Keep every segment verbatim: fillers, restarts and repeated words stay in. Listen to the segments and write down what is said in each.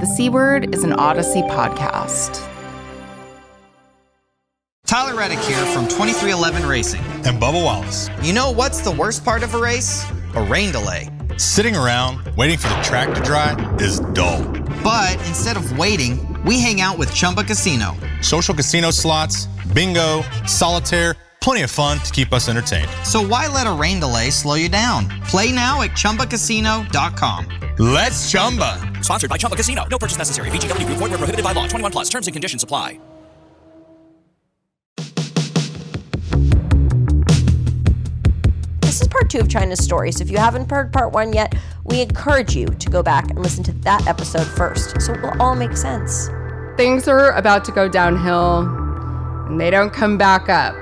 The C Word is an Odyssey podcast. Tyler Reddick here from twenty-three eleven Racing. And Bubba Wallace. You know what's the worst part of a race? A rain delay. Sitting around waiting for the track to dry is dull. But instead of waiting, we hang out with Chumba Casino. Social casino slots, bingo, solitaire, plenty of fun to keep us entertained. So why let a rain delay slow you down? Play now at Chumba Casino dot com. Let's Chumba. Sponsored by Chumba Casino. No purchase necessary. V G W Group. Void where prohibited by law. twenty-one plus. Terms and conditions apply. This is part two of China's story, so if you haven't heard part one yet, we encourage you to go back and listen to that episode first, so it will all make sense. Things are about to go downhill, and they don't come back up.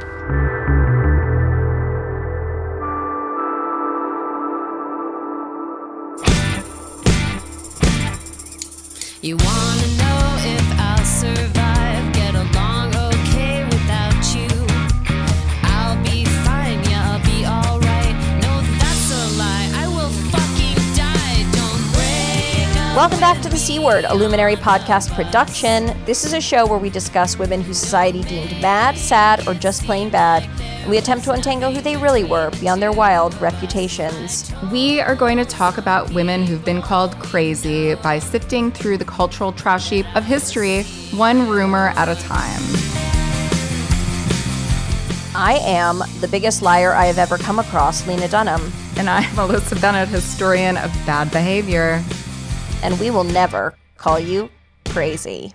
You wanna know if I'll survive, get along okay without you. I'll be fine, yeah, I'll be alright. No, that's a lie, I will fucking die, don't break up. Welcome back to The C Word, a Luminary podcast production. This is a show where we discuss women who society deemed mad, sad, or just plain bad, and we attempt to untangle who they really were beyond their wild reputations. We are going to talk about women who've been called crazy by sifting through the cultural trash heap of history, one rumor at a time. I am the biggest liar I have ever come across, Lena Dunham. And I'm Alyssa Bennett, historian of bad behavior. And we will never call you crazy.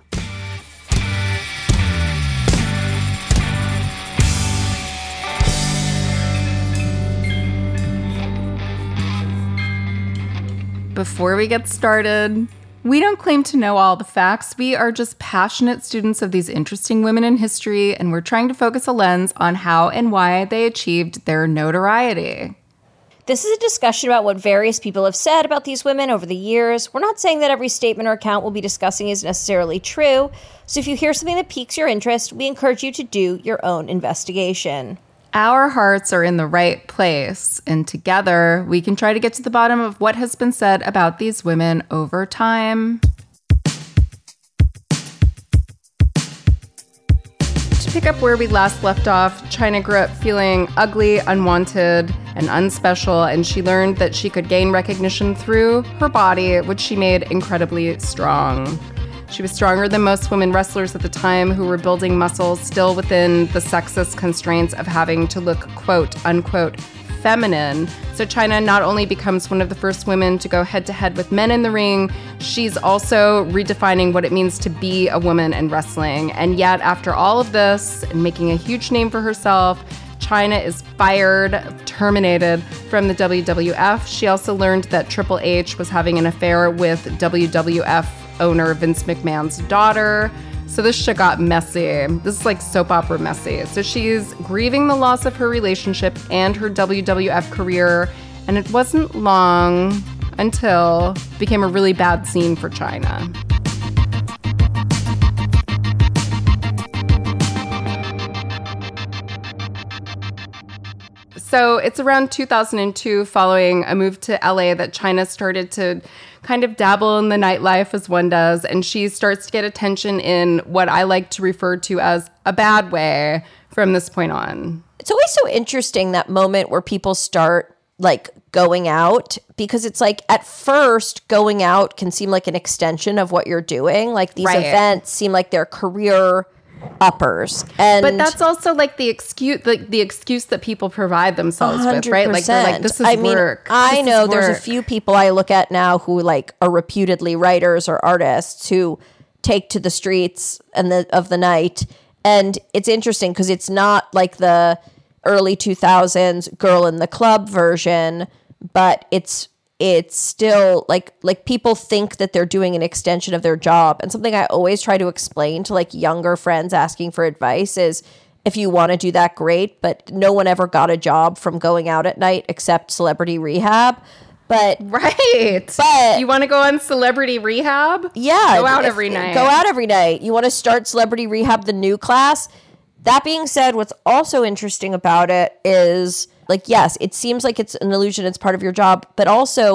Before we get started, we don't claim to know all the facts. We are just passionate students of these interesting women in history, and we're trying to focus a lens on how and why they achieved their notoriety. This is a discussion about what various people have said about these women over the years. We're not saying that every statement or account we'll be discussing is necessarily true. So if you hear something that piques your interest, we encourage you to do your own investigation. Our hearts are in the right place, and together we can try to get to the bottom of what has been said about these women over time. To pick up where we last left off, China grew up feeling ugly, unwanted, and unspecial, and she learned that she could gain recognition through her body, which she made incredibly strong. She was stronger than most women wrestlers at the time who were building muscles still within the sexist constraints of having to look, quote, unquote, feminine. So China not only becomes one of the first women to go head-to-head with men in the ring, she's also redefining what it means to be a woman in wrestling. And yet, after all of this and making a huge name for herself, China is fired, terminated from the W W F. She also learned that Triple H was having an affair with W W F owner Vince McMahon's daughter. So this shit got messy. This is like soap opera messy. So she's grieving the loss of her relationship and her W W F career. And it wasn't long until it became a really bad scene for China. So it's around two thousand two, following a move to L A, that China started to kind of dabble in the nightlife as one does, and she starts to get attention in what I like to refer to as a bad way from this point on. It's always so interesting, that moment where people start like going out, because it's like at first going out can seem like an extension of what you're doing. Like these Right. events seem like they're career uppers, and But that's also like the excuse, the, the excuse that people provide themselves with, right? Like they're like, this is I mean, work. I This know is there's a work. few people I look at now who like are reputedly writers or artists who take to the streets and the of the night, and it's interesting because it's not like the early two thousands girl in the club version, but it's it's still like like people think that they're doing an extension of their job. And something I always try to explain to like younger friends asking for advice is, if you want to do that, great, but no one ever got a job from going out at night except Celebrity Rehab. But Right. But you want to go on Celebrity Rehab? yeah, Go out if- every night. Go out every night. You want to start Celebrity Rehab, the new class? That being said, what's also interesting about it is, like, yes, it seems like it's an illusion, it's part of your job, but also,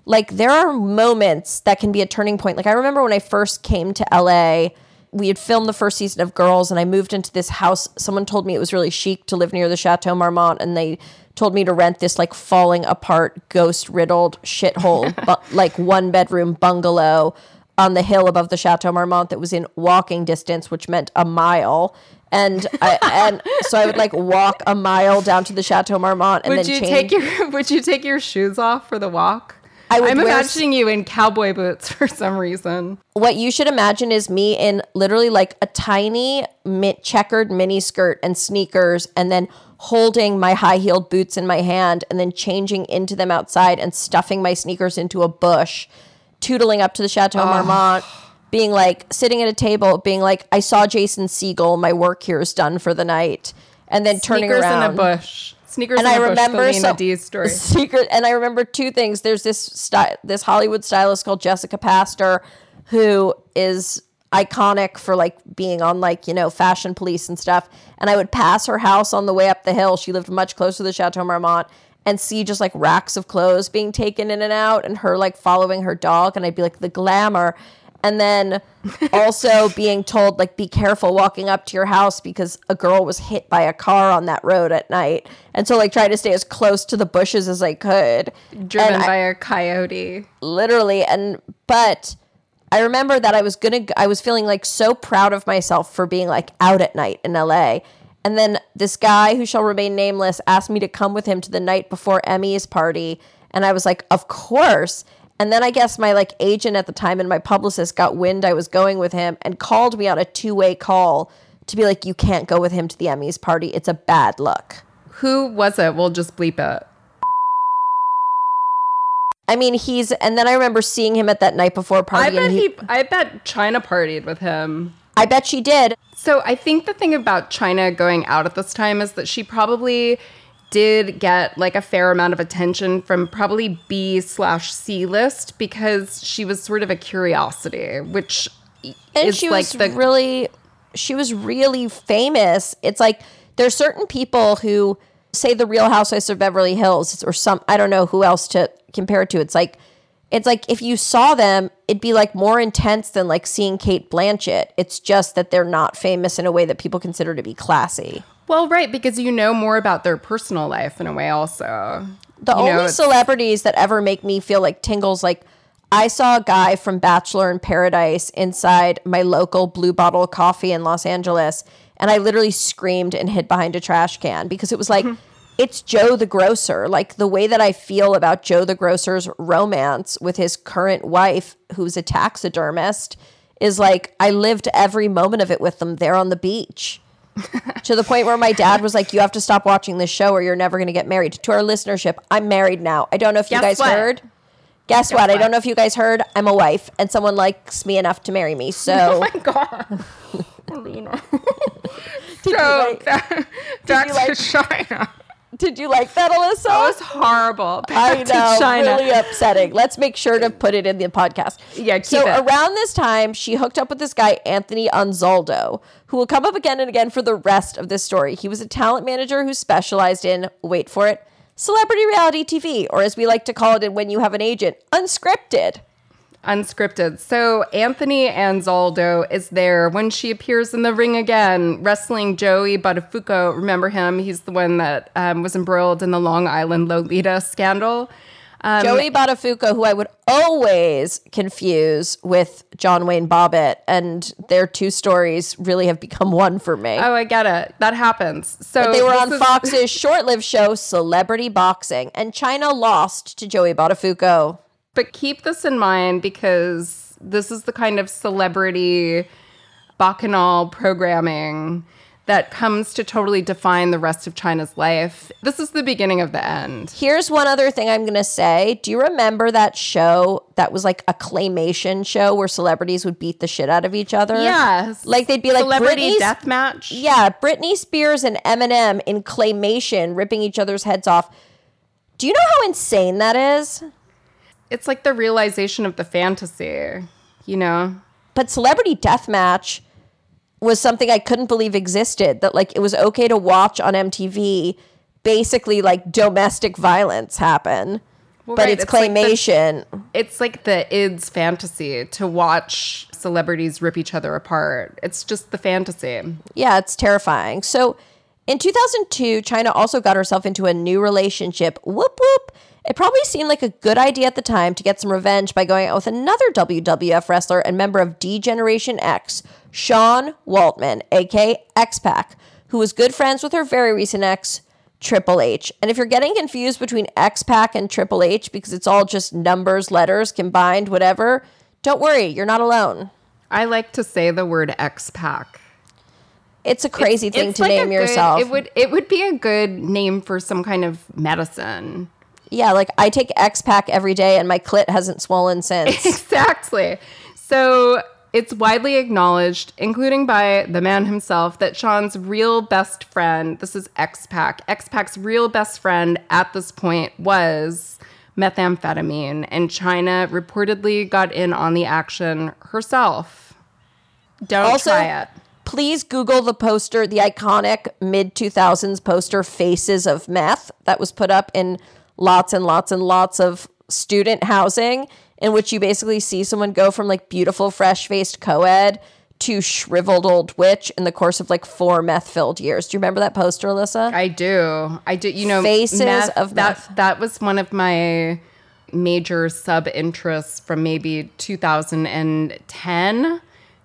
like there are moments that can be a turning point. Like I remember when I first came to L A, we had filmed the first season of Girls, and I moved into this house. Someone told me it was really chic to live near the Chateau Marmont, and they told me to rent this like falling apart, ghost-riddled shithole, bu- like one-bedroom bungalow on the hill above the Chateau Marmont that was in walking distance, which meant a mile. And I, and so I would like walk a mile down to the Chateau Marmont and would then you change. take your Would you take your shoes off for the walk? I would I'm wear imagining you in cowboy boots for some reason. What you should imagine is me in literally like a tiny mi- checkered mini skirt and sneakers, and then holding my high-heeled boots in my hand and then changing into them outside and stuffing my sneakers into a bush, tootling up to the Chateau Marmont, being like, sitting at a table, being like, I saw Jason Segel, my work here is done for the night, and then turning Sneakers around. in a bush. Sneakers And in I a bush, remember the Lena some D story. secret, and I remember two things. There's this sty- this Hollywood stylist called Jessica Pastor, who is iconic for like being on like, you know, Fashion Police and stuff. And I would pass her house on the way up the hill. She lived much closer to the Chateau Marmont, and see just like racks of clothes being taken in and out, and her like following her dog. And I'd be like, the glamour. And then also being told, like, be careful walking up to your house because a girl was hit by a car on that road at night. And so, like, trying to stay as close to the bushes as I could. Driven And by I, a coyote. literally. And, but I remember that I was going to, I was feeling, like, so proud of myself for being, like, out at night in L A. And then this guy who shall remain nameless asked me to come with him to the night before Emmy's party. And I was like, of course. And then I guess my like agent at the time and my publicist got wind I was going with him and called me on a two-way call to be like, you can't go with him to the Emmys party. It's a bad look. Who was it? We'll just bleep it. I mean, he's, and then I remember seeing him at that night before party. I bet and he, he, I bet China partied with him. I bet she did. So I think the thing about China going out at this time is that she probably did get like a fair amount of attention from probably B slash C list because she was sort of a curiosity, which And is she like was the really, she was really famous. It's like there's certain people who say the Real Housewives of Beverly Hills or some, I don't know who else to compare it to. It's like, it's like if you saw them, it'd be like more intense than like seeing Kate Blanchett. It's just that they're not famous in a way that people consider to be classy. Well, right, because you know more about their personal life in a way also. The You only know, it's- celebrities that ever make me feel like tingles, like I saw a guy from Bachelor in Paradise inside my local Blue Bottle Coffee in Los Angeles, and I literally screamed and hid behind a trash can because it was like, it's Joe the Grocer. Like the way that I feel about Joe the Grocer's romance with his current wife, who's a taxidermist, is like I lived every moment of it with them there on the beach. To the point where my dad was like, you have to stop watching this show or you're never going to get married. To our listenership, I'm married now. I don't know if you Guess guys what? heard. Guess, Guess what? I what? don't know if you guys heard. I'm a wife and someone likes me enough to marry me. So Oh my God. Alina. Did you So like- that, back you to like- China. did you like that, Alyssa? That was horrible. I Back to know, China. really upsetting. Let's make sure to put it in the podcast. Yeah, keep so it. around this time, she hooked up with this guy, Anthony Anzaldo, who will come up again and again for the rest of this story. He was a talent manager who specialized in, wait for it, celebrity reality T V, or as we like to call it when you have an agent, unscripted. Unscripted. So Anthony Anzaldo is there when she appears in the ring again, wrestling Joey Buttafuoco. Remember him? He's the one that um, was embroiled in the Long Island Lolita scandal. Um, Joey Buttafuoco, who I would always confuse with John Wayne Bobbitt, and their two stories really have become one for me. Oh, I get it. That happens. So But they were this on is- Fox's short-lived show, Celebrity Boxing, and China lost to Joey Buttafuoco. But keep this in mind because this is the kind of celebrity bacchanal programming that comes to totally define the rest of China's life. This is the beginning of the end. Here's one other thing I'm going to say. Do you remember that show that was like a claymation show where celebrities would beat the shit out of each other? Yes. Like they'd be like Celebrity Britney's- Deathmatch. Yeah, Britney Spears and Eminem in claymation ripping each other's heads off. Do you know how insane that is? It's like the realization of the fantasy, you know? But Celebrity Deathmatch was something I couldn't believe existed, that like it was okay to watch on M T V, basically like domestic violence happen. Well, but right, it's, it's like the- claymation. It's like the id's fantasy to watch celebrities rip each other apart. It's just the fantasy. Yeah, it's terrifying. So in two thousand two, China also got herself into a new relationship. Whoop, whoop. It probably seemed like a good idea at the time to get some revenge by going out with another W W F wrestler and member of D-Generation X, Sean Waltman, a k a. X-Pac, who was good friends with her very recent ex, Triple H. And if you're getting confused between X-Pac and Triple H because it's all just numbers, letters, combined, whatever, don't worry, you're not alone. I like to say the word X-Pac. It's a crazy It's- thing it's to like a name good- yourself. It would it would be a good name for some kind of medicine. Yeah, like I take X-Pac every day and my clit hasn't swollen since. Exactly. So it's widely acknowledged, including by the man himself, that Sean's real best friend, this is X-Pac, X-Pac's real best friend at this point was methamphetamine, and China reportedly got in on the action herself. Don't Also, try it. Please Google the poster, the iconic mid two thousands poster Faces of Meth that was put up in lots and lots and lots of student housing, in which you basically see someone go from like beautiful, fresh-faced co-ed to shriveled old witch in the course of like four meth-filled years. Do you remember that poster, Alyssa? I do. I do. You know, Faces meth, of that. Meth. That was one of my major sub interests from maybe two thousand ten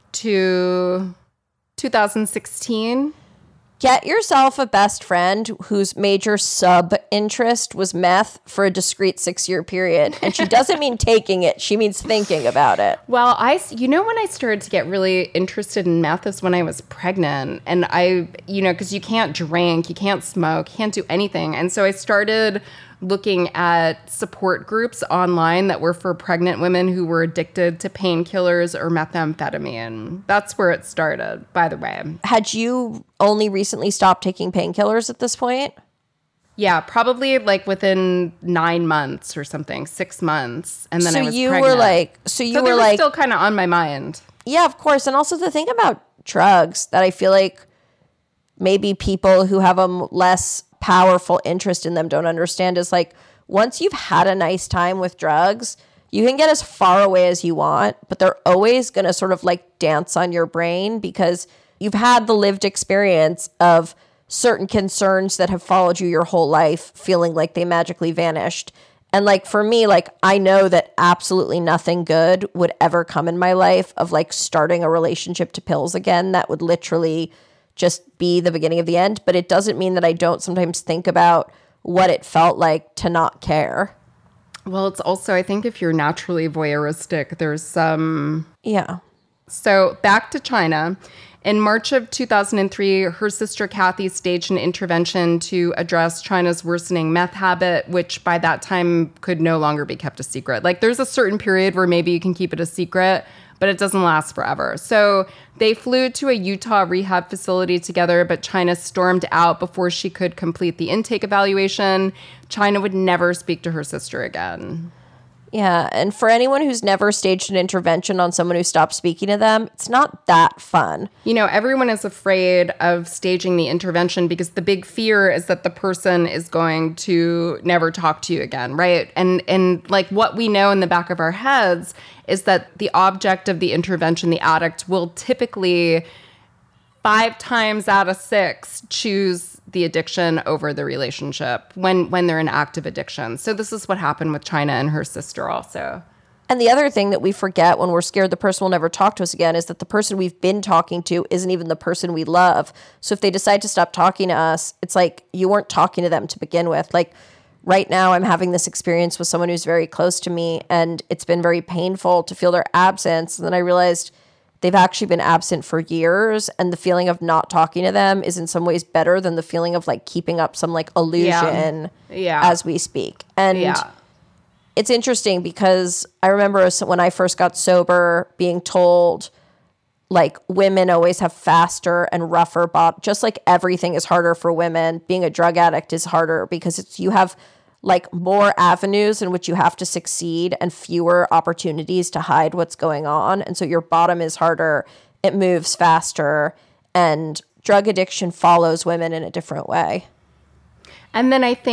to two thousand sixteen. Get yourself a best friend whose major sub interest was meth for a discrete six-year period. And she doesn't mean taking it. She means thinking about it. Well, I, you know, when I started to get really interested in meth is when I was pregnant. And I, you know, because you can't drink, you can't smoke, can't do anything. And so I started looking at support groups online that were for pregnant women who were addicted to painkillers or methamphetamine. That's where it started, by the way. Had you only recently stopped taking painkillers at this point? Yeah, probably like within nine months or something, six months. And then So I was you pregnant. were like, so you so were they were like, still kind of on my mind. yeah, of course. And also the thing about drugs that I feel like maybe people who have a m- less powerful interest in them don't understand is like, once you've had a nice time with drugs, you can get as far away as you want, but they're always going to sort of like dance on your brain because you've had the lived experience of certain concerns that have followed you your whole life feeling like they magically vanished. And like for me, like I know that absolutely nothing good would ever come in my life of like starting a relationship to pills again. That would literally just be the beginning of the end. But it doesn't mean that I don't sometimes think about what it felt like to not care. Well, it's also, I think if you're naturally voyeuristic, there's some... Yeah. So back to China. In March of two thousand three, her sister Kathy staged an intervention to address China's worsening meth habit, which by that time could no longer be kept a secret. Like there's a certain period where maybe you can keep it a secret, but it doesn't last forever. So they flew to a Utah rehab facility together, but China stormed out before she could complete the intake evaluation. China would never speak to her sister again. Yeah. And for anyone who's never staged an intervention on someone who stopped speaking to them, it's not that fun. You know, everyone is afraid of staging the intervention because the big fear is that the person is going to never talk to you again, right? And and like what we know in the back of our heads is that the object of the intervention, the addict, will typically five times out of six choose the addiction over the relationship when when they're in active addiction. So this is what happened with China and her sister also. And the other thing that we forget when we're scared the person will never talk to us again is that the person we've been talking to isn't even the person we love. So if they decide to stop talking to us, it's like you weren't talking to them to begin with. Like right now I'm having this experience with someone who's very close to me, and it's been very painful to feel their absence. And then I realized they've actually been absent for years, and the feeling of not talking to them is in some ways better than the feeling of like keeping up some like illusion Yeah. as we speak. And Yeah. it's interesting because I remember when I first got sober being told like women always have faster and rougher bodies, just like everything is harder for women. Being a drug addict is harder because it's you have like more avenues in which you have to succeed and fewer opportunities to hide what's going on. And so your bottom is harder, it moves faster, and drug addiction follows women in a different way. And then I think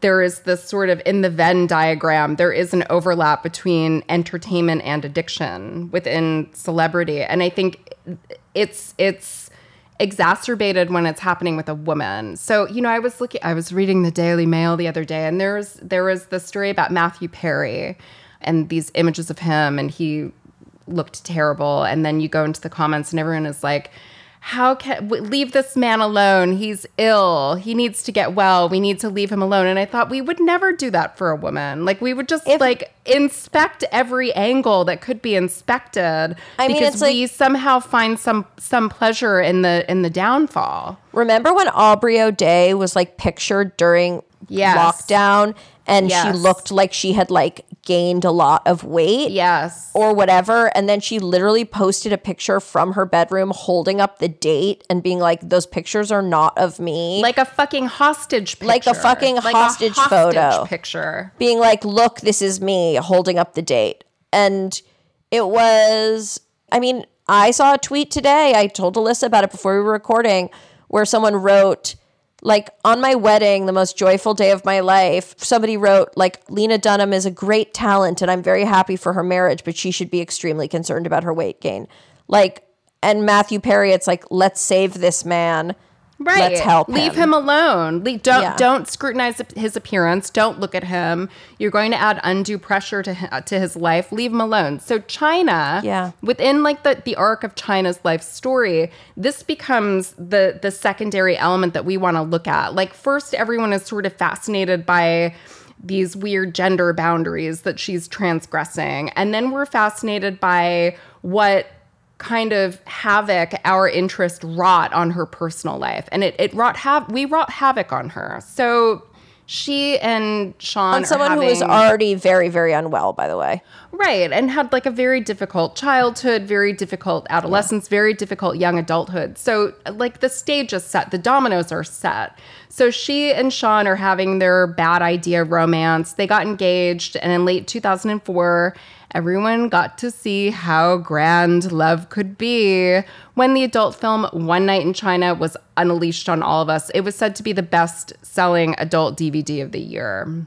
there is this sort of, in the Venn diagram, there is an overlap between entertainment and addiction within celebrity. And I think it's it's exacerbated when it's happening with a woman. So, you know, I was looking, I was reading the Daily Mail the other day, and there's there was the story about Matthew Perry and these images of him, and he looked terrible. And then you go into the comments and everyone is like, how can w- leave this man alone? He's ill. He needs to get well. We need to leave him alone. And I thought we would never do that for a woman. Like, we would just If- like inspect every angle that could be inspected. I mean, because it's like- we somehow find some some pleasure in the in the downfall. Remember when Aubrey O'Day was like pictured during Yes. lockdown and Yes. she looked like she had like gained a lot of weight? Yes. Or whatever, and then she literally posted a picture from her bedroom holding up the date and being like, those pictures are not of me. Like a fucking hostage picture. Like a fucking Like hostage a hostage photo. picture. Being like, look, this is me holding up the date. And it was, I mean, I saw a tweet today, I told Alyssa about it before we were recording, where someone wrote, like, on my wedding, the most joyful day of my life, somebody wrote, like, Lena Dunham is a great talent and I'm very happy for her marriage, but she should be extremely concerned about her weight gain. Like, and Matthew Perry, it's like, let's save this man. Right. Let's help Leave him. him alone. Le- don't Yeah. don't scrutinize his appearance. Don't look at him. You're going to add undue pressure to hi- to his life. Leave him alone. So China, Yeah. within like the, the arc of China's life story, this becomes the the secondary element that we want to look at. Like, first, everyone is sort of fascinated by these weird gender boundaries that she's transgressing, and then we're fascinated by what kind of havoc our interest wrought on her personal life. And it, it wrought hav- we wrought havoc on her. So she and Sean On someone are who having, was already very, very unwell, by the way. right, and had like a very difficult childhood, very difficult adolescence, very difficult young adulthood. So like the stage is set, the dominoes are set. So she and Sean are having their bad idea romance. They got engaged, and in late two thousand four, everyone got to see how grand love could be. When the adult film One Night in China was unleashed on all of us, it was said to be the best-selling adult D V D of the year.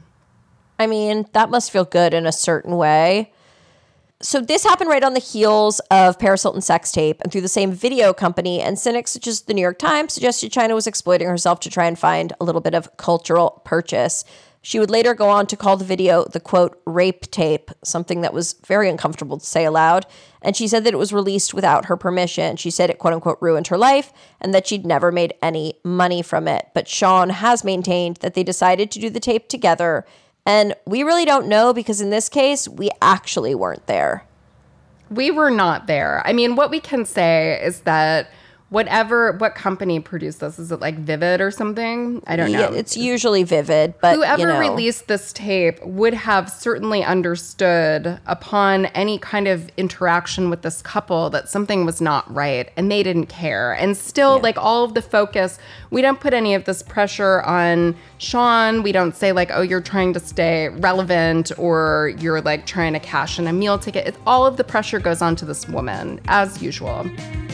I mean, that must feel good in a certain way. So this happened right on the heels of Paris Hilton's sex tape and through the same video company, and cynics such as the New York Times suggested China was exploiting herself to try and find a little bit of cultural purchase. She would later go on to call the video the, quote, rape tape, something that was very uncomfortable to say aloud. And she said that it was released without her permission. She said it, quote unquote, ruined her life and that she'd never made any money from it. But Sean has maintained that they decided to do the tape together. And we really don't know because in this case, we actually weren't there. We were not there. I mean, what we can say is that whatever, what company produced this, is it like Vivid or something? I don't know. Yeah, it's usually Vivid, but Whoever you know. released this tape would have certainly understood upon any kind of interaction with this couple that something was not right, and they didn't care. And still, Yeah. like, all of the focus, we don't put any of this pressure on Sean. We don't say like, oh, you're trying to stay relevant or you're like trying to cash in a meal ticket. It's, all of the pressure goes onto this woman, as usual.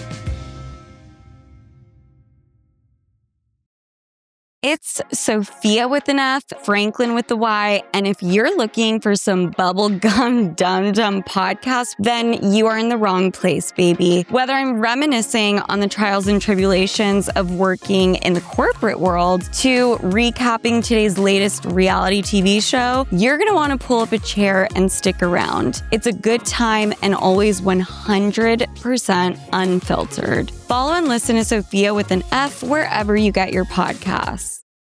It's Sophia with an F, Franklin with the Y, and if you're looking for some bubblegum dum dum podcast, then you are in the wrong place, baby. Whether I'm reminiscing on the trials and tribulations of working in the corporate world to recapping today's latest reality T V show, you're gonna wanna pull up a chair and stick around. It's a good time and always one hundred percent unfiltered. Follow and listen to Sophia with an F wherever you get your podcasts.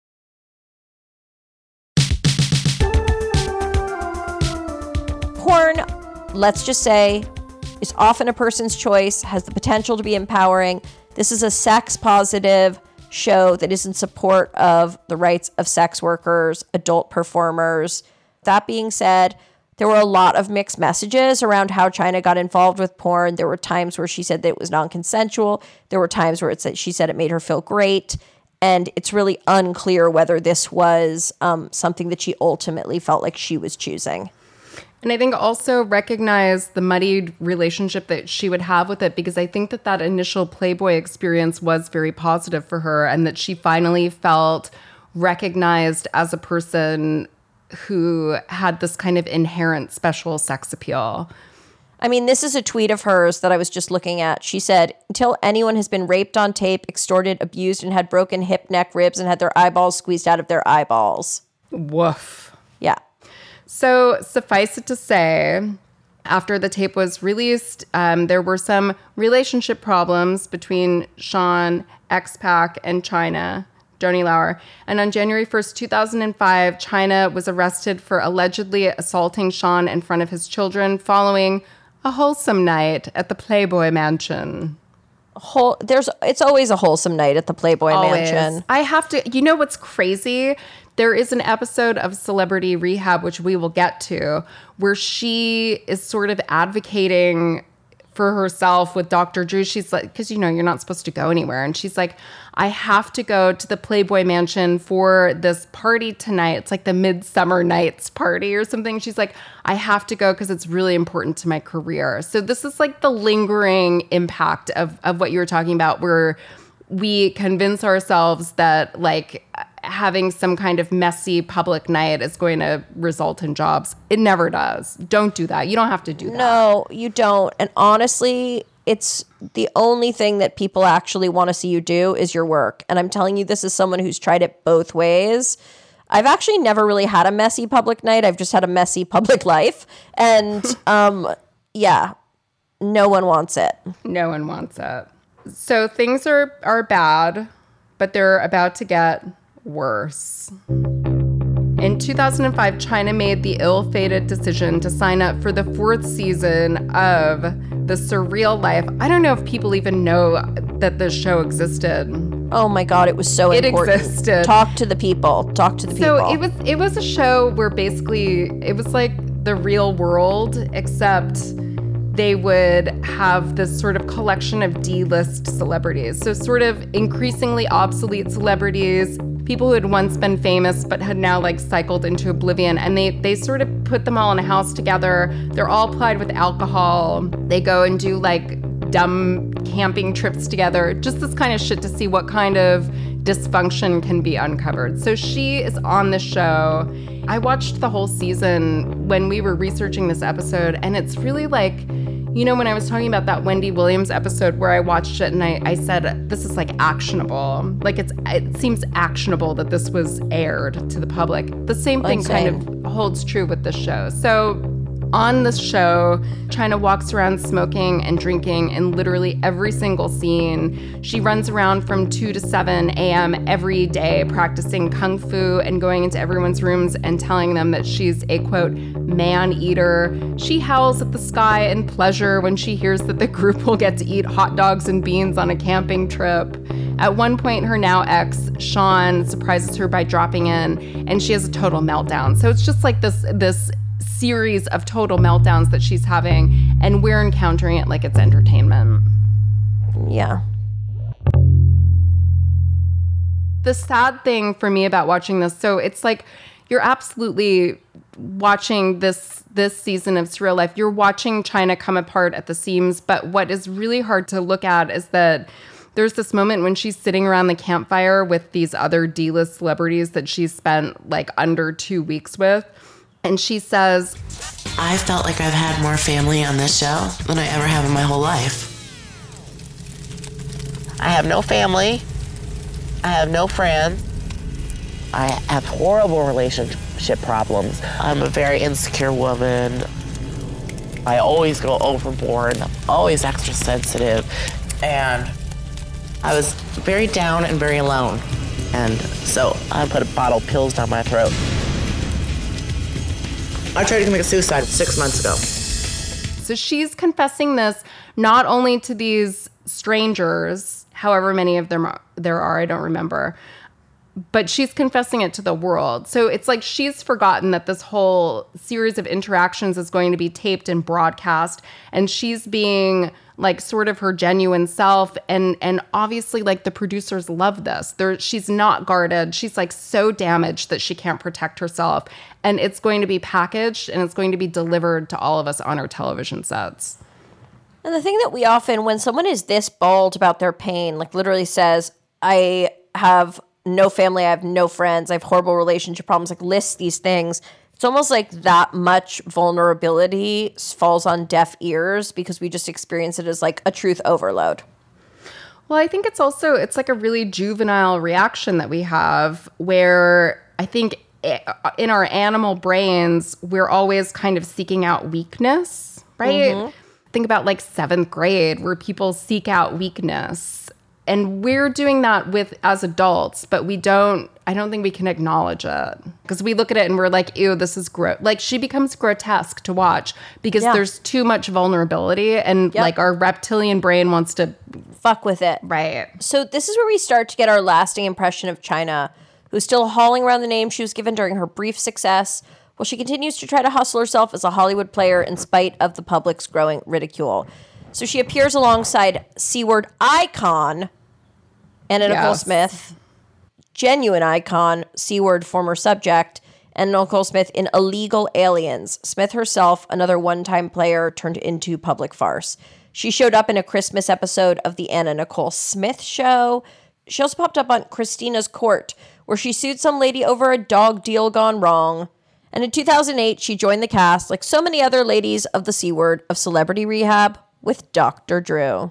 Porn, let's just say, is often a person's choice, has the potential to be empowering. This is a sex positive show that is in support of the rights of sex workers, adult performers. That being said, there were a lot of mixed messages around how China got involved with porn. There were times where she said that it was non-consensual. There were times where it's that she said it made her feel great. And it's really unclear whether this was um, something that she ultimately felt like she was choosing. And I think also recognize the muddied relationship that she would have with it, because I think that that initial Playboy experience was very positive for her, and that she finally felt recognized as a person who had this kind of inherent special sex appeal. I mean, this is a tweet of hers that I was just looking at. She said, until anyone has been raped on tape, extorted, abused, and had broken hip, neck, ribs, and had their eyeballs squeezed out of their eyeballs. Woof. Yeah. So suffice it to say, after the tape was released, um, there were some relationship problems between Sean, X-Pac, and China, Joanie Laurer. And on January first, two thousand five, China was arrested for allegedly assaulting Sean in front of his children following a wholesome night at the Playboy Mansion. Whole, there's, it's always a wholesome night at the Playboy Always. Mansion. I have to, you know what's crazy? There is an episode of Celebrity Rehab, which we will get to, where she is sort of advocating for herself with Doctor Drew. She's like, because, you know, you're not supposed to go anywhere. And she's like, I have to go to the Playboy Mansion for this party tonight. It's like the Midsummer Nights party or something. She's like, I have to go because it's really important to my career. So this is like the lingering impact of, of what you were talking about, where we convince ourselves that like having some kind of messy public night is going to result in jobs. It never does. Don't do that. You don't have to do that. No, you don't. And honestly, it's the only thing that people actually want to see you do is your work. And I'm telling you this as someone who's tried it both ways. I've actually never really had a messy public night. I've just had a messy public life. And um, yeah, no one wants it. No one wants it. So things are, are bad, but they're about to get worse. In two thousand five, China made the ill-fated decision to sign up for the fourth season of The Surreal Life. I don't know if people even know that this show existed. Oh my God, it was so It important. existed. Talk to the people. Talk to the people. So it was it was a show where basically it was like the real world, except they would have this sort of collection of D-list celebrities. So sort of increasingly obsolete celebrities, people who had once been famous but had now like cycled into oblivion. And they they sort of put them all in a house together. They're all plied with alcohol. They go and do like dumb camping trips together. Just this kind of shit to see what kind of dysfunction can be uncovered. So she is on the show. I watched the whole season when we were researching this episode, and it's really like, you know, when I was talking about that Wendy Williams episode where I watched it and I, I said, this is like actionable. Like it's it seems actionable that this was aired to the public. The same thing Insane. kind of holds true with this show. So on this show, China walks around smoking and drinking in literally every single scene. She runs around from two to seven a.m. every day practicing kung fu and going into everyone's rooms and telling them that she's a, quote, man-eater. She howls at the sky in pleasure when she hears that the group will get to eat hot dogs and beans on a camping trip. At one point, her now ex, Sean, surprises her by dropping in, and she has a total meltdown. So it's just like this this series of total meltdowns that she's having, and we're encountering it like it's entertainment. Yeah. The sad thing for me about watching this, so it's like you're absolutely watching this this season of Surreal Life. You're watching China come apart at the seams, but what is really hard to look at is that there's this moment when she's sitting around the campfire with these other D-list celebrities that she's spent like under two weeks with. And she says, I felt like I've had more family on this show than I ever have in my whole life. I have no family. I have no friends. I have horrible relationship problems. I'm a very insecure woman. I always go overboard. I'm always extra sensitive. And I was very down and very alone. And so I put a bottle of pills down my throat. I tried to commit suicide six months ago. So she's confessing this not only to these strangers, however many of them are, there are, I don't remember, but she's confessing it to the world. So it's like she's forgotten that this whole series of interactions is going to be taped and broadcast, and she's being like sort of her genuine self. And and obviously like the producers love this. They're, she's not guarded. She's like so damaged that she can't protect herself. And it's going to be packaged and it's going to be delivered to all of us on our television sets. And the thing that we often, when someone is this bold about their pain, like literally says, I have no family, I have no friends, I have horrible relationship problems, like lists these things. It's almost like that much vulnerability falls on deaf ears because we just experience it as like a truth overload. Well, I think it's also, it's like a really juvenile reaction that we have where I think in our animal brains, we're always kind of seeking out weakness, right? Mm-hmm. Think about like seventh grade where people seek out weakness. And we're doing that with as adults, but we don't, I don't think we can acknowledge it. Because we look at it and we're like, ew, this is gross. Like she becomes grotesque to watch because Yeah. there's too much vulnerability and Yep. like our reptilian brain wants to Fuck with it. Right. So this is where we start to get our lasting impression of China, who's still hauling around the name she was given during her brief success, while she continues to try to hustle herself as a Hollywood player in spite of the public's growing ridicule. So she appears alongside C-word icon Anna Nicole Yes. Smith, genuine icon, C-word former subject, and Nicole Smith in Illegal Aliens. Smith herself, another one-time player, turned into public farce. She showed up in a Christmas episode of the Anna Nicole Smith Show. She also popped up on Christina's Court, where she sued some lady over a dog deal gone wrong. And in two thousand eight, she joined the cast, like so many other ladies of the C-word, of Celebrity Rehab with Doctor Drew.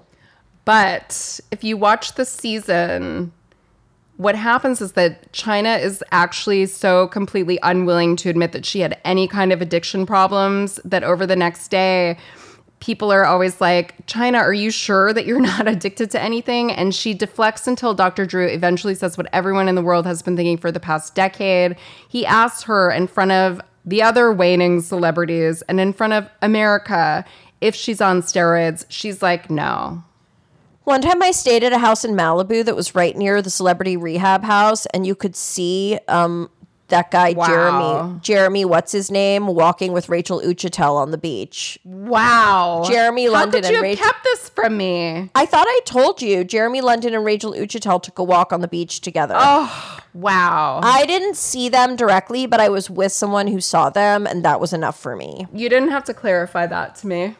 But if you watch the season, what happens is that China is actually so completely unwilling to admit that she had any kind of addiction problems that over the next day, people are always like, China, are you sure that you're not addicted to anything? And she deflects until Doctor Drew eventually says what everyone in the world has been thinking for the past decade. He asks her in front of the other waning celebrities and in front of America if she's on steroids. She's like, no. One time I stayed at a house in Malibu that was right near the Celebrity Rehab house, and you could see um, that guy, Wow. Jeremy, Jeremy, what's his name, walking with Rachel Uchitel on the beach. Wow. Jeremy London How could you and have Rachel- kept this from me? I thought I told you, Jeremy London and Rachel Uchitel took a walk on the beach together. Oh, wow. I didn't see them directly, but I was with someone who saw them, and that was enough for me. You didn't have to clarify that to me.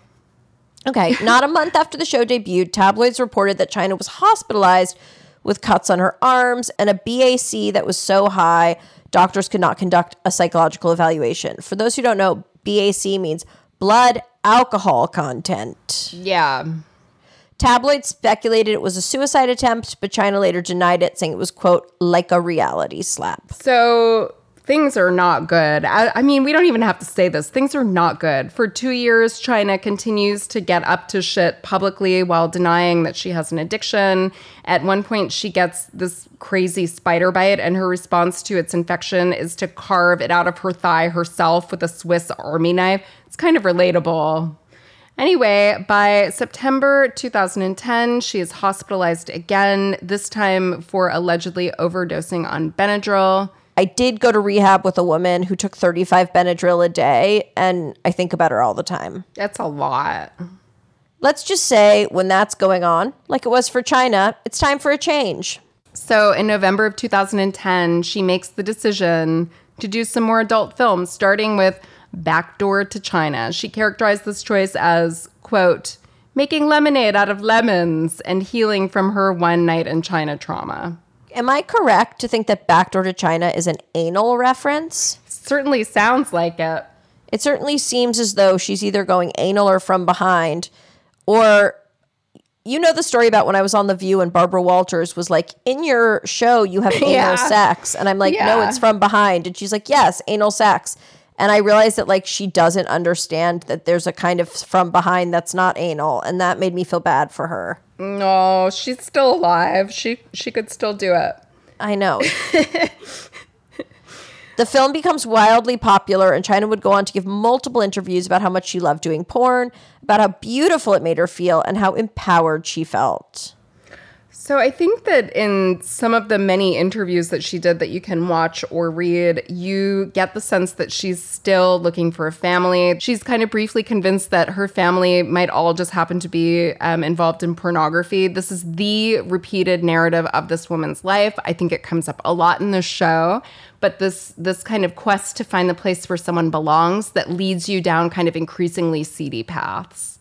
Okay, not a month after the show debuted, tabloids reported that China was hospitalized with cuts on her arms and a B A C that was so high, doctors could not conduct a psychological evaluation. For those who don't know, B A C means blood alcohol content. Yeah. Tabloids speculated it was a suicide attempt, but China later denied it, saying it was, quote, like a reality slap. So things are not good. I, I mean, we don't even have to say this. Things are not good. For two years, China continues to get up to shit publicly while denying that she has an addiction. At one point, she gets this crazy spider bite, and her response to its infection is to carve it out of her thigh herself with a Swiss Army knife. It's kind of relatable. Anyway, by September two thousand ten, she is hospitalized again, this time for allegedly overdosing on Benadryl. I did go to rehab with a woman who took thirty-five Benadryl a day, and I think about her all the time. That's a lot. Let's just say when that's going on, like it was for China, it's time for a change. So in November of two thousand ten, she makes the decision to do some more adult films, starting with Backdoor to China. She characterized this choice as, quote, making lemonade out of lemons and healing from her one night in China trauma. Am I correct to think that Backdoor to China is an anal reference? Certainly sounds like it. It certainly seems as though she's either going anal or from behind, or you know the story about when I was on The View and Barbara Walters was like, in your show, you have anal Yeah. sex. And I'm like, no, Yeah. it's from behind. And she's like, yes, anal sex. And I realized that like she doesn't understand that there's a kind of from behind that's not anal. And that made me feel bad for her. No, she's still alive. She she could still do it. I know. The film becomes wildly popular, and China would go on to give multiple interviews about how much she loved doing porn, about how beautiful it made her feel, and how empowered she felt. So I think that in some of the many interviews that she did that you can watch or read, you get the sense that she's still looking for a family. She's kind of briefly convinced that her family might all just happen to be um, involved in pornography. This is the repeated narrative of this woman's life. I think it comes up a lot in the show. But this this kind of quest to find the place where someone belongs that leads you down kind of increasingly seedy paths.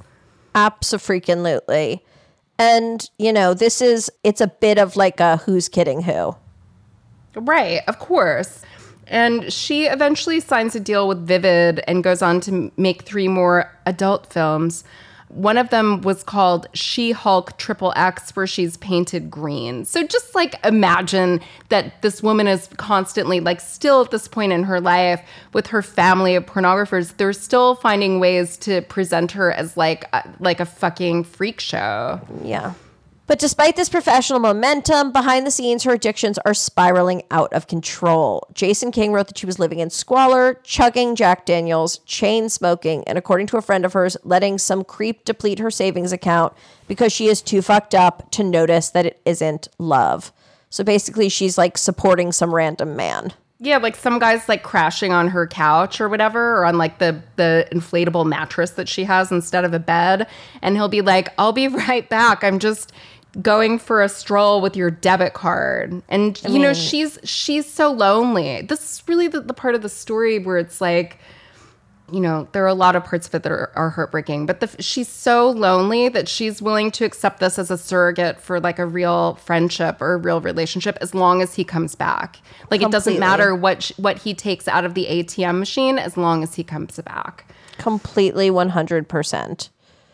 Abso-freaking-lutely. And, you know, this is, it's a bit of like a who's kidding who. Right, of course. And she eventually signs a deal with Vivid and goes on to make three more adult films. One of them was called She-Hulk Triple X, where she's painted green. So just like imagine that this woman is constantly, like still at this point in her life with her family of pornographers, they're still finding ways to present her as like a, like a fucking freak show. Yeah. But despite this professional momentum, behind the scenes, her addictions are spiraling out of control. Jason King wrote that she was living in squalor, chugging Jack Daniels, chain smoking, and according to a friend of hers, letting some creep deplete her savings account because she is too fucked up to notice that it isn't love. So basically, she's like supporting some random man. Yeah, like some guy's like crashing on her couch or whatever, or on like the, the inflatable mattress that she has instead of a bed. And he'll be like, I'll be right back. I'm just going for a stroll with your debit card. And, I you know, mean- she's she's so lonely. This is really the, the part of the story where it's like, you know, there are a lot of parts of it that are, are heartbreaking. But the, she's so lonely that she's willing to accept this as a surrogate for like a real friendship or a real relationship as long as he comes back. Like, it doesn't Completely. matter what sh- what he takes out of the A T M machine as long as he comes back. Completely one hundred percent.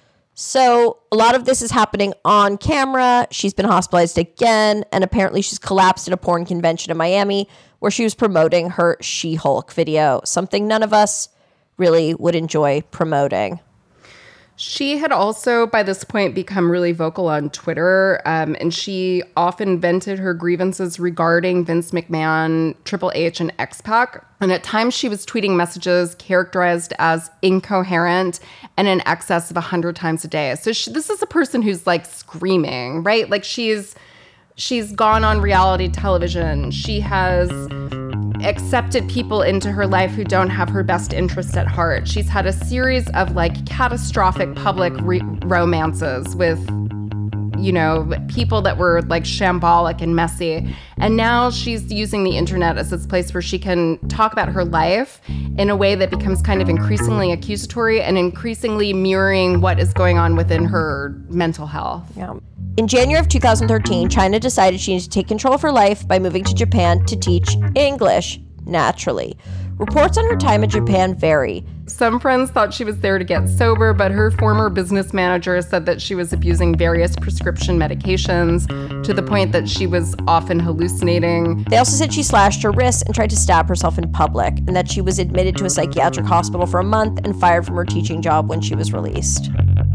So a lot of this is happening on camera. She's been hospitalized again, and apparently she's collapsed at a porn convention in Miami where she was promoting her She-Hulk video, something none of us really would enjoy promoting. She had also, by this point, become really vocal on Twitter, um, and she often vented her grievances regarding Vince McMahon, Triple H, and X-Pac. And at times, she was tweeting messages characterized as incoherent and in excess of one hundred times a day. So she, this is a person who's, like, screaming, right? Like, she's she's gone on reality television. She has accepted people into her life who don't have her best interests at heart. She's had a series of like catastrophic public re- romances with, you know, people that were like shambolic and messy. And now she's using the internet as this place where she can talk about her life in a way that becomes kind of increasingly accusatory and increasingly mirroring what is going on within her mental health. Yeah. In January of two thousand thirteen, China decided she needed to take control of her life by moving to Japan to teach English, naturally. Reports on her time in Japan vary. Some friends thought she was there to get sober, but her former business manager said that she was abusing various prescription medications to the point that she was often hallucinating. They also said she slashed her wrists and tried to stab herself in public, and that she was admitted to a psychiatric hospital for a month and fired from her teaching job when she was released.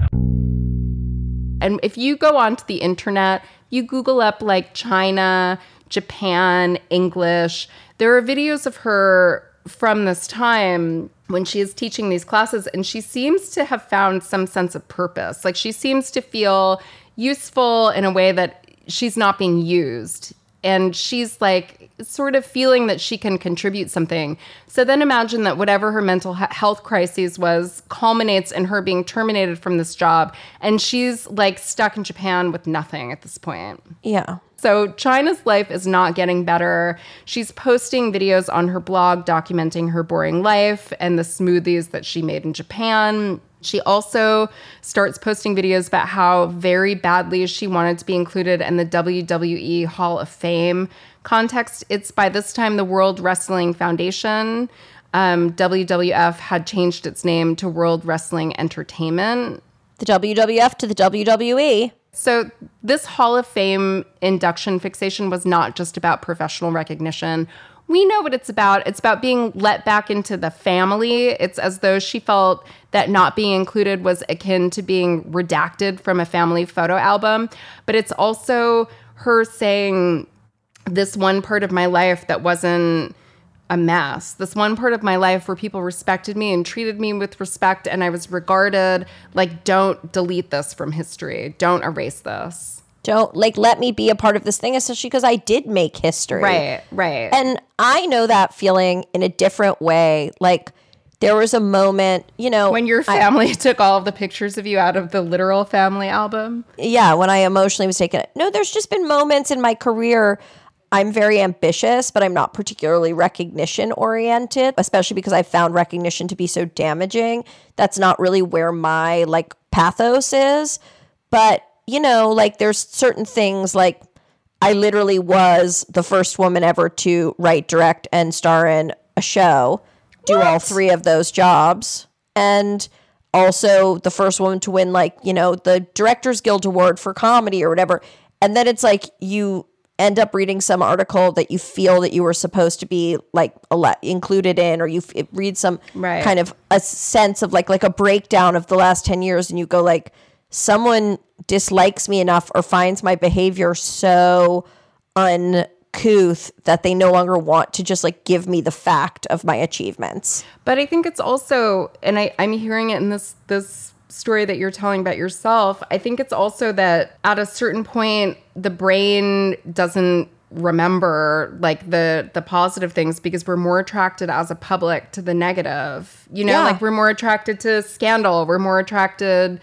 And if you go onto the internet, you Google up like China, Japan, English, there are videos of her from this time when she is teaching these classes, and she seems to have found some sense of purpose. Like, she seems to feel useful in a way that she's not being used. And she's like sort of feeling that she can contribute something. So then imagine that whatever her mental he- health crisis was culminates in her being terminated from this job. And she's like stuck in Japan with nothing at this point. Yeah. So China's life is not getting better. She's posting videos on her blog documenting her boring life and the smoothies that she made in Japan. She also starts posting videos about how very badly she wanted to be included in the W W E Hall of Fame. Context, it's by this time the World Wrestling Foundation. Um, W W F had changed its name to World Wrestling Entertainment. The W W F to the W W E. So this Hall of Fame induction fixation was not just about professional recognition. We know what it's about. It's about being let back into the family. It's as though she felt that not being included was akin to being redacted from a family photo album. But it's also her saying, this one part of my life that wasn't a mess, this one part of my life where people respected me and treated me with respect and I was regarded, like, don't delete this from history. Don't erase this. Don't, like, let me be a part of this thing, especially because I did make history. Right, right. And I know that feeling in a different way. Like, there was a moment, you know. When your family I, took all of the pictures of you out of the literal family album? Yeah, when I emotionally was taken. No, there's just been moments in my career. I'm very ambitious, but I'm not particularly recognition oriented, especially because I found recognition to be so damaging. That's not really where my, like, pathos is. But, you know, like, there's certain things, like, I literally was the first woman ever to write, direct, and star in a show, do What? all three of those jobs. And also the first woman to win, like, you know, the Directors Guild Award for comedy or whatever. And then it's like you end up reading some article that you feel that you were supposed to be like ele- included in, or you f- read some Right. kind of a sense of like like a breakdown of the last ten years, and you go like, someone dislikes me enough or finds my behavior so uncouth that they no longer want to just like give me the fact of my achievements. But I think it's also, and I, I'm hearing it in this this story that you're telling about yourself, I think it's also that at a certain point, the brain doesn't remember like the the positive things because we're more attracted as a public to the negative. You know, Yeah. like we're more attracted to scandal. We're more attracted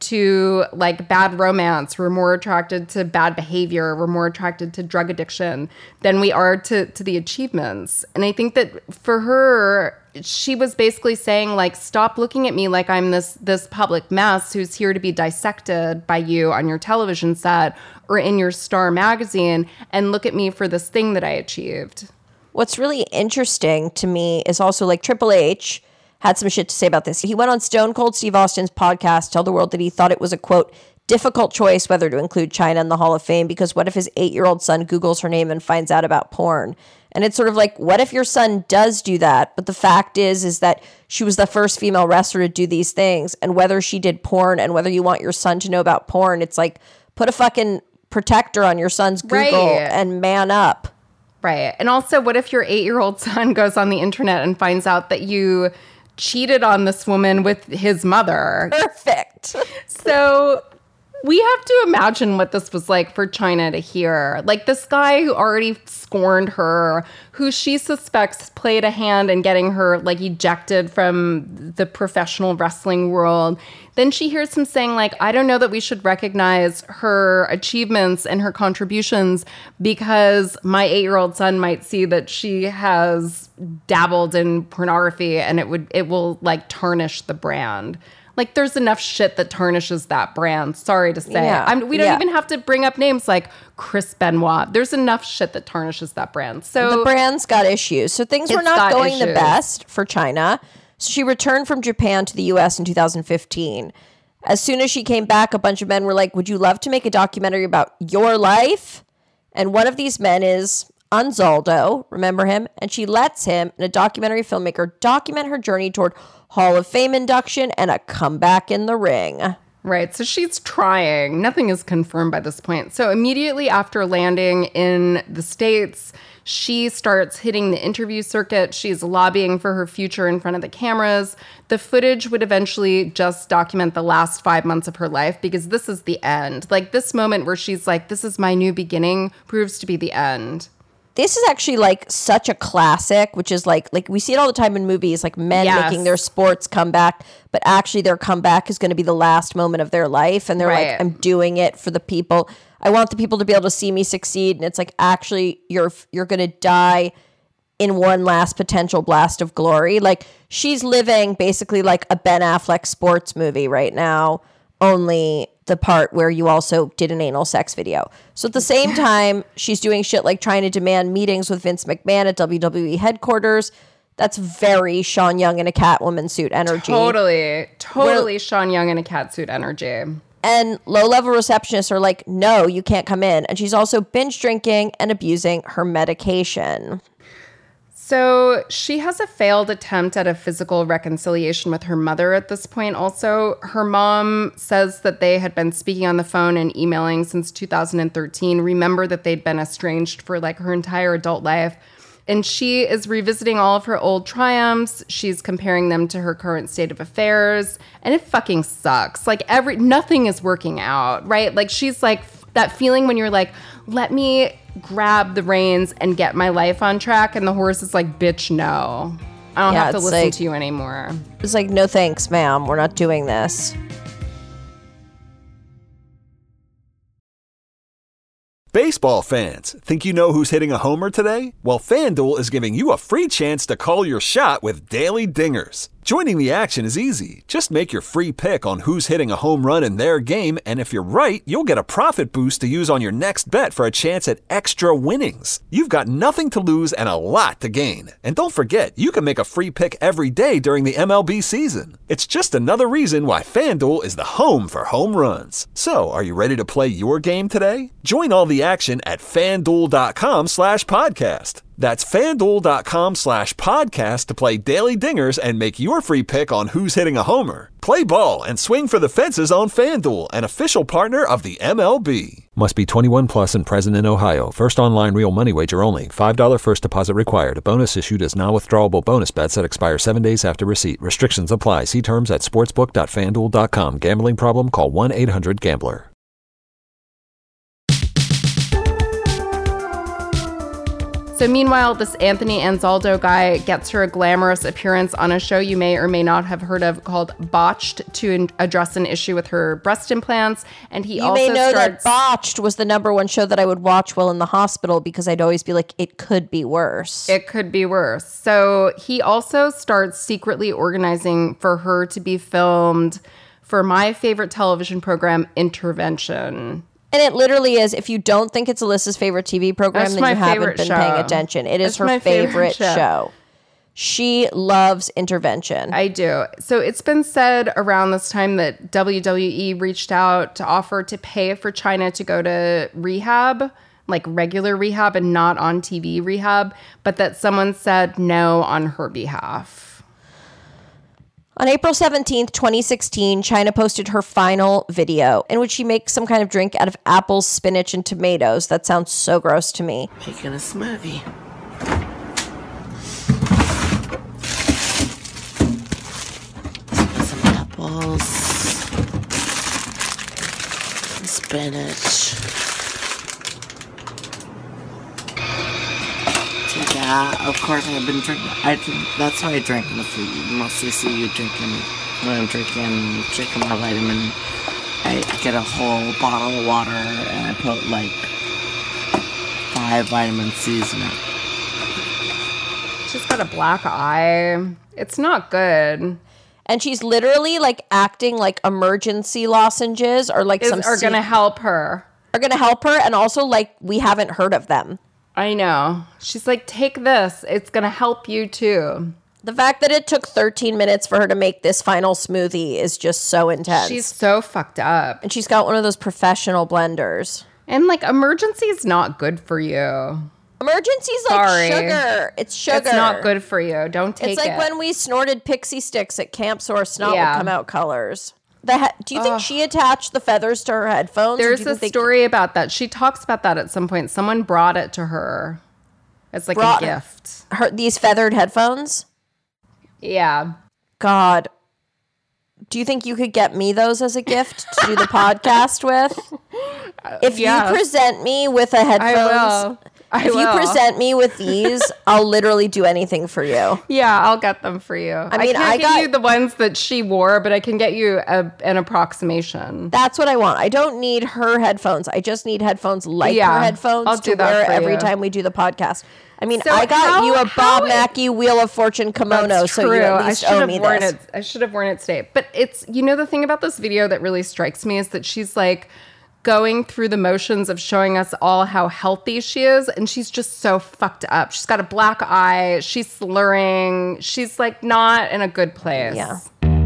to like bad romance. We're more attracted to bad behavior. We're more attracted to drug addiction than we are to to the achievements. And I think that for her, she was basically saying like, stop looking at me like I'm this this public mess who's here to be dissected by you on your television set or in your Star magazine, and look at me for this thing that I achieved. What's really interesting to me is also like Triple H had some shit to say about this. He went on Stone Cold Steve Austin's podcast to tell the world that he thought it was a, quote, difficult choice whether to include China in the Hall of Fame because what if his eight-year-old son Googles her name and finds out about porn? And it's sort of like, what if your son does do that? But the fact is, is that she was the first female wrestler to do these things. And whether she did porn and whether you want your son to know about porn, it's like, put a fucking protector on your son's Google Right. and man up. Right. And also, what if your eight-year-old son goes on the internet and finds out that you cheated on this woman with his mother? Perfect. So we have to imagine what this was like for China to hear. Like this guy who already scorned her, who she suspects played a hand in getting her like ejected from the professional wrestling world. Then she hears him saying like, I don't know that we should recognize her achievements and her contributions because my eight-year-old son might see that she has dabbled in pornography and it would it will like tarnish the brand. Like, there's enough shit that tarnishes that brand. Sorry to say. Yeah, I'm, we don't yeah. even have to bring up names like Chris Benoit. There's enough shit that tarnishes that brand. So The brand's got issues. So things were It's not got going the issues. best for China. So she returned from Japan to the U S in two thousand fifteen. As soon as she came back, a bunch of men were like, would you love to make a documentary about your life? And one of these men is Anzaldo, remember him? And she lets him, and a documentary filmmaker, document her journey toward Hall of Fame induction and a comeback in the ring. Right. So she's trying. Nothing is confirmed by this point. So immediately after landing in the States, she starts hitting the interview circuit. She's lobbying for her future in front of the cameras. The footage would eventually just document the last five months of her life because this is the end. Like this moment where she's like, this is my new beginning, proves to be the end. This is actually like such a classic, which is like, like we see it all the time in movies, like men Yes. making their sports comeback, but actually their comeback is going to be the last moment of their life. And they're Right. like, I'm doing it for the people. I want the people to be able to see me succeed. And it's like, actually, you're, you're going to die in one last potential blast of glory. Like she's living basically like a Ben Affleck sports movie right now, only the part where you also did an anal sex video. So at the same time, she's doing shit like trying to demand meetings with Vince McMahon at W W E headquarters. That's very Sean Young in a Catwoman suit energy. Totally, totally Sean Young in a catsuit energy. And low-level receptionists are like, no, you can't come in. And she's also binge drinking and abusing her medication. So she has a failed attempt at a physical reconciliation with her mother at this point also. Her mom says that they had been speaking on the phone and emailing since two thousand thirteen. Remember that they'd been estranged for like her entire adult life. And she is revisiting all of her old triumphs. She's comparing them to her current state of affairs. And it fucking sucks. Like every, nothing is working out, right? Like she's like that feeling when you're like, let me grab the reins and get my life on track. And the horse is like, bitch, no. I don't Yeah, have to it's listen like- to you anymore. It's like, no thanks, ma'am. We're not doing this. Baseball fans, think you know who's hitting a homer today? Well, FanDuel is giving you a free chance to call your shot with Daily Dingers. Joining the action is easy. Just make your free pick on who's hitting a home run in their game, and if you're right, you'll get a profit boost to use on your next bet for a chance at extra winnings. You've got nothing to lose and a lot to gain. And don't forget, you can make a free pick every day during the M L B season. It's just another reason why FanDuel is the home for home runs. So, are you ready to play your game today? Join all the action at FanDuel.com slash podcast. That's FanDuel.com slash podcast to play Daily Dingers and make your free pick on who's hitting a homer. Play ball and swing for the fences on FanDuel, an official partner of the M L B. Must be twenty-one plus and present in Ohio. First online real money wager only. five dollars first deposit required. A bonus issued as non-withdrawable bonus bets that expire seven days after receipt. Restrictions apply. See terms at sportsbook dot fan duel dot com. Gambling problem? Call one eight hundred gambler. So meanwhile, this Anthony Anzaldo guy gets her a glamorous appearance on a show you may or may not have heard of called Botched to in- address an issue with her breast implants. And he you also may know starts- that Botched was the number one show that I would watch while in the hospital because I'd always be like, it could be worse. It could be worse. So he also starts secretly organizing for her to be filmed for my favorite television program, Intervention. And it literally is, if you don't think it's Alyssa's favorite T V program, That's then my you haven't favorite been show. paying attention. It is That's her my favorite, favorite show. show. She loves Intervention. I do. So it's been said around this time that W W E reached out to offer to pay for Chyna to go to rehab, like regular rehab and not on T V rehab, but that someone said no on her behalf. On April seventeenth, twenty sixteen, Chyna posted her final video in which she makes some kind of drink out of apples, spinach, and tomatoes. That sounds so gross to me. Making a smoothie. Some apples. Some spinach. Yeah, of course I've been drinking. I drink, that's why I drink the food. You mostly see you drinking when I'm drinking, drinking my vitamin. I get a whole bottle of water and I put like five vitamin C's in it. She's got a black eye. It's not good. And she's literally like acting like emergency lozenges or like Is, some are se- going to help her. are going to help her, and also like we haven't heard of them. I know. She's like, take this. It's going to help you too. The fact that it took thirteen minutes for her to make this final smoothie is just so intense. She's so fucked up. And she's got one of those professional blenders. And like, emergency is not good for you. Emergency's Sorry. like sugar. It's sugar. It's not good for you. Don't take it. It's like it. when we snorted pixie sticks at camp so our snot Yeah. would come out colors. The he- do you think she attached the feathers to her headphones? or There's do you a think they- story about that. She talks about that at some point. Someone brought it to her. It's like Brought- a gift. Her, these feathered headphones? Yeah. God. Do you think you could get me those as a gift to do the podcast with? If yes. you present me with a headphones, I will. I if will. you present me with these, I'll literally do anything for you. Yeah, I'll get them for you. I mean, can't I get got- you the ones that she wore, but I can get you a, an approximation. That's what I want. I don't need her headphones. I just need headphones like Yeah, her headphones I'll to do that wear for every you. time we do the podcast. I mean, So I got how- you a how Bob it- Mackie Wheel of Fortune kimono, That's so true. you at I least should owe have me worn this. it. I should have worn it today. But it's, you know, the thing about this video that really strikes me is that she's like going through the motions of showing us all how healthy she is, and she's just so fucked up. She's got a black eye. She's slurring. She's like not in a good place. Yeah.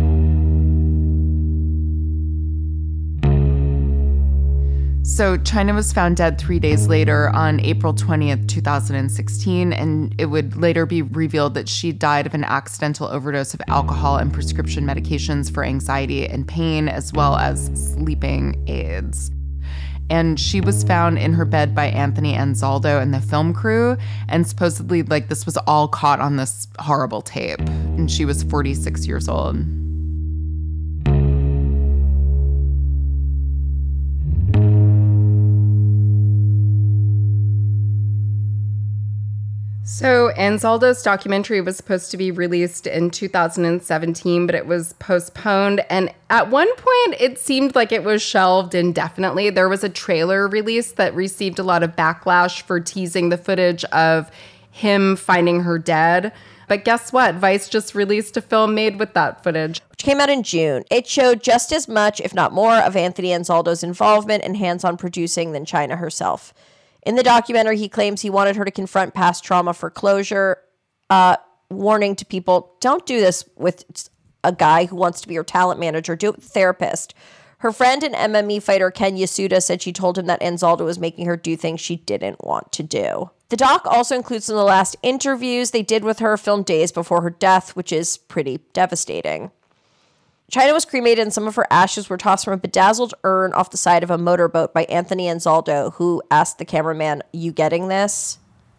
So Chyna was found dead three days later on April twentieth, twenty sixteen, and it would later be revealed that she died of an accidental overdose of alcohol and prescription medications for anxiety and pain, as well as sleeping aids. And she was found in her bed by Anthony Anzaldo and the film crew, and supposedly, like, this was all caught on this horrible tape, and she was forty-six years old. So Anzaldo's documentary was supposed to be released in two thousand seventeen, but it was postponed. And at one point, it seemed like it was shelved indefinitely. There was a trailer release that received a lot of backlash for teasing the footage of him finding her dead. But guess what? Vice just released a film made with that footage, which came out in June. It showed just as much, if not more, of Anthony Anzaldo's involvement and hands-on producing than China herself. In the documentary, he claims he wanted her to confront past trauma for closure, uh, warning to people, don't do this with a guy who wants to be your talent manager. Do it with a therapist. Her friend and M M E fighter Ken Yasuda said she told him that Anzaldo was making her do things she didn't want to do. The doc also includes some of the last interviews they did with her, filmed days before her death, which is pretty devastating. China was cremated and some of her ashes were tossed from a bedazzled urn off the side of a motorboat by Anthony Anzaldo, who asked the cameraman, "You getting this?"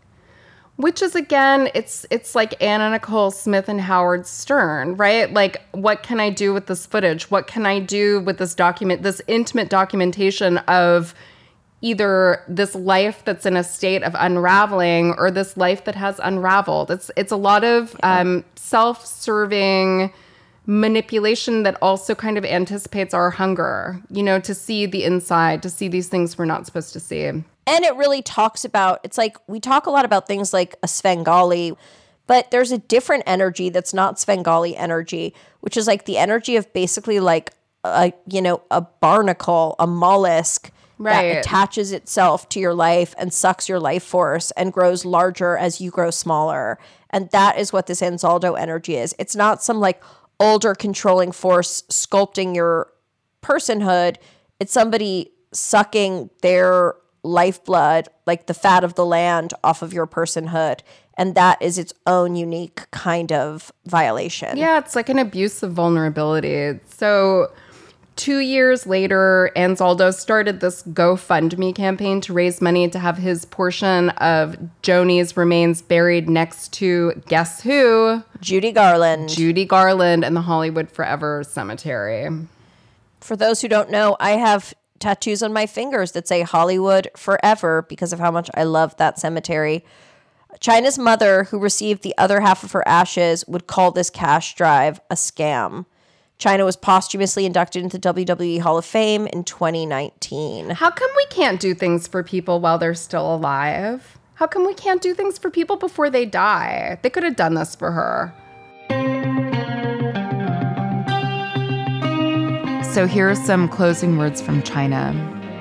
Which is, again, it's it's like Anna Nicole Smith and Howard Stern, right? Like, what can I do with this footage? What can I do with this document, this intimate documentation of either this life that's in a state of unraveling or this life that has unraveled? It's it's a lot of yeah. um, self-serving manipulation that also kind of anticipates our hunger, you know, to see the inside, to see these things we're not supposed to see. And it really talks about, it's like, we talk a lot about things like a Svengali, but there's a different energy that's not Svengali energy, which is like the energy of basically like, a, you know, a barnacle, a mollusk right. that attaches itself to your life and sucks your life force and grows larger as you grow smaller. And that is what this Anzaldo energy is. It's not some like older controlling force sculpting your personhood. It's somebody sucking their lifeblood, like the fat of the land, off of your personhood. And that is its own unique kind of violation. Yeah, it's like an abuse of vulnerability. So two years later, Anzaldo started this GoFundMe campaign to raise money to have his portion of Joni's remains buried next to, guess who? Judy Garland. Judy Garland and the Hollywood Forever Cemetery. For those who don't know, I have tattoos on my fingers that say Hollywood Forever because of how much I love that cemetery. China's mother, who received the other half of her ashes, would call this cash drive a scam. China was posthumously inducted into the W W E Hall of Fame in twenty nineteen. How come we can't do things for people while they're still alive? How come we can't do things for people before they die? They could have done this for her. So here are some closing words from China.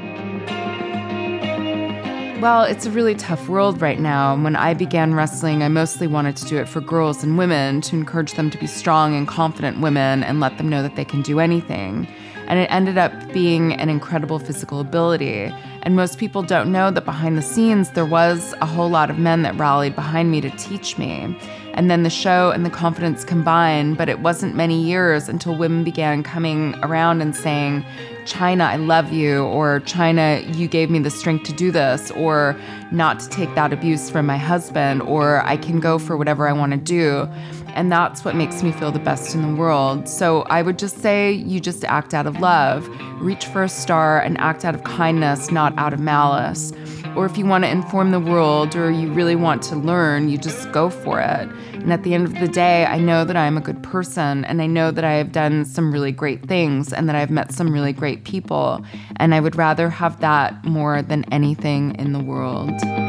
Well, it's a really tough world right now. When I began wrestling, I mostly wanted to do it for girls and women, to encourage them to be strong and confident women and let them know that they can do anything. And it ended up being an incredible physical ability. And most people don't know that behind the scenes, there was a whole lot of men that rallied behind me to teach me. And then the show and the confidence combined, but it wasn't many years until women began coming around and saying, China, I love you, or China, you gave me the strength to do this, or not to take that abuse from my husband, or I can go for whatever I want to do. And that's what makes me feel the best in the world. So I would just say you just act out of love. Reach for a star and act out of kindness, not out of malice. Or if you want to inform the world or you really want to learn, you just go for it. And at the end of the day, I know that I'm a good person, and I know that I have done some really great things and that I've met some really great people. And I would rather have that more than anything in the world.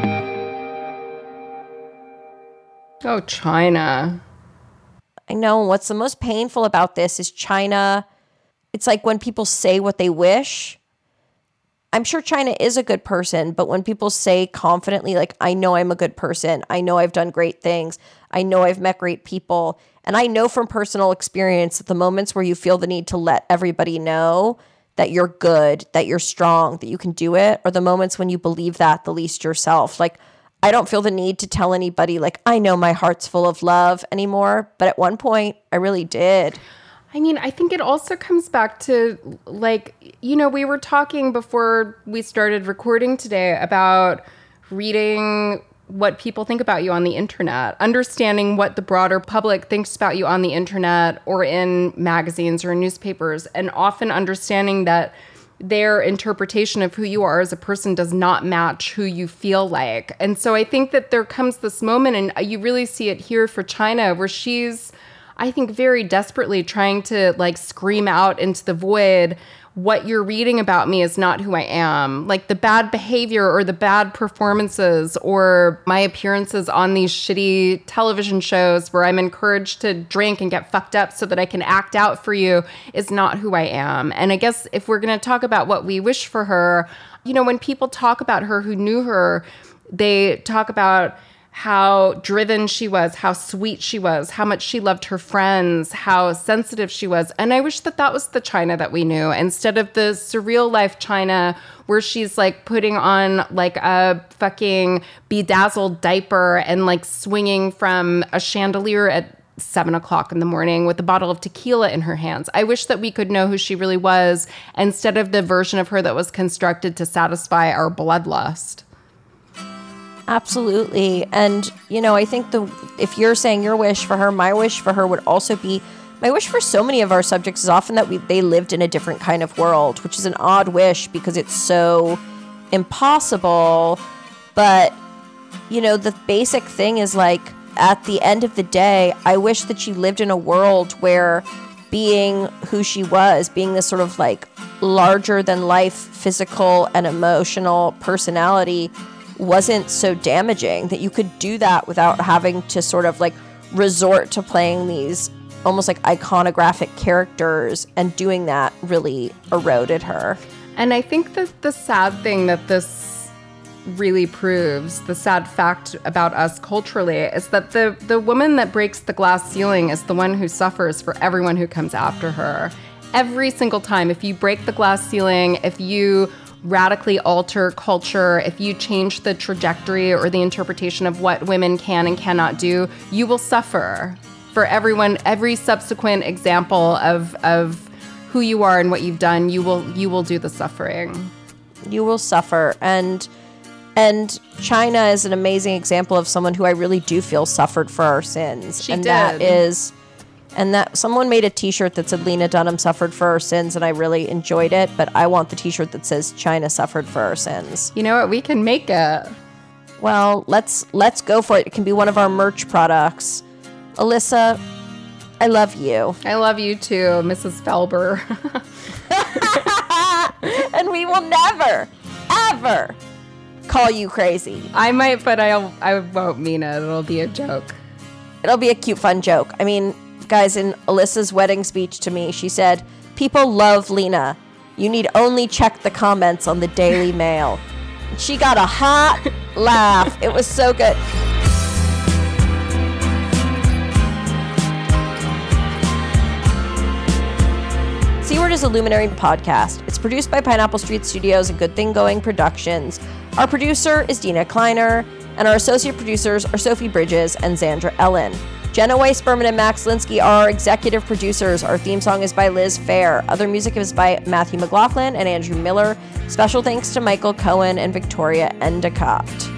Oh, China. I know. What's the most painful about this is China. It's like when people say what they wish. I'm sure China is a good person, but when people say confidently, like, I know I'm a good person, I know I've done great things, I know I've met great people, and I know from personal experience that the moments where you feel the need to let everybody know that you're good, that you're strong, that you can do it, are the moments when you believe that the least yourself. Like, I don't feel the need to tell anybody, like, I know my heart's full of love anymore, but at one point, I really did. I mean, I think it also comes back to, like, you know, we were talking before we started recording today about reading what people think about you on the internet, understanding what the broader public thinks about you on the internet or in magazines or newspapers, and often understanding that their interpretation of who you are as a person does not match who you feel like. And so I think that there comes this moment, and you really see it here for China, where she's, I think, very desperately trying to like scream out into the void, what you're reading about me is not who I am. Like the bad behavior or the bad performances or my appearances on these shitty television shows where I'm encouraged to drink and get fucked up so that I can act out for you is not who I am. And I guess if we're going to talk about what we wish for her, you know, when people talk about her who knew her, they talk about how driven she was, how sweet she was, how much she loved her friends, how sensitive she was. And I wish that that was the China that we knew instead of the surreal life China where she's like putting on like a fucking bedazzled diaper and like swinging from a chandelier at seven o'clock in the morning with a bottle of tequila in her hands. I wish that we could know who she really was instead of the version of her that was constructed to satisfy our bloodlust. Absolutely. And, you know, I think the if you're saying your wish for her, my wish for her would also be, my wish for so many of our subjects is often that we they lived in a different kind of world, which is an odd wish because it's so impossible. But, you know, the basic thing is like, at the end of the day, I wish that she lived in a world where being who she was, being this sort of like larger than life physical and emotional personality wasn't so damaging, that you could do that without having to sort of like resort to playing these almost like iconographic characters, and doing that really eroded her. And I think that the sad thing that this really proves, the sad fact about us culturally, is that the the woman that breaks the glass ceiling is the one who suffers for everyone who comes after her. Every single time, if you break the glass ceiling, if you radically alter culture, if you change the trajectory or the interpretation of what women can and cannot do, you will suffer. For everyone, every subsequent example of of who you are and what you've done, you will you will do the suffering. You will suffer. And and China is an amazing example of someone who I really do feel suffered for our sins. She and did. that is And that someone made a t-shirt that said Lena Dunham suffered for her sins, and I really enjoyed it, but I want the t-shirt that says China suffered for our sins. You know what? We can make it. Well, let's let's go for it. It can be one of our merch products. Alyssa, I love you. I love you too, Missus Felber. And we will never, ever call you crazy. I might, but I'll, I won't mean it. It'll be a joke. It'll be a cute, fun joke. I mean, guys, in Alyssa's wedding speech to me, she said, "People love Lena. You need only check the comments on the Daily Mail." She got a hot laugh. It was so good. Seaward is a Luminary podcast. It's produced by Pineapple Street Studios and Good Thing Going Productions. Our producer is Dina Kleiner, and our associate producers are Sophie Bridges and Zandra Ellen. Jenna Weiss Berman and Max Linsky are our executive producers. Our theme song is by Liz Fair. Other music is by Matthew McLaughlin and Andrew Miller. Special thanks to Michael Cohen and Victoria Endicott.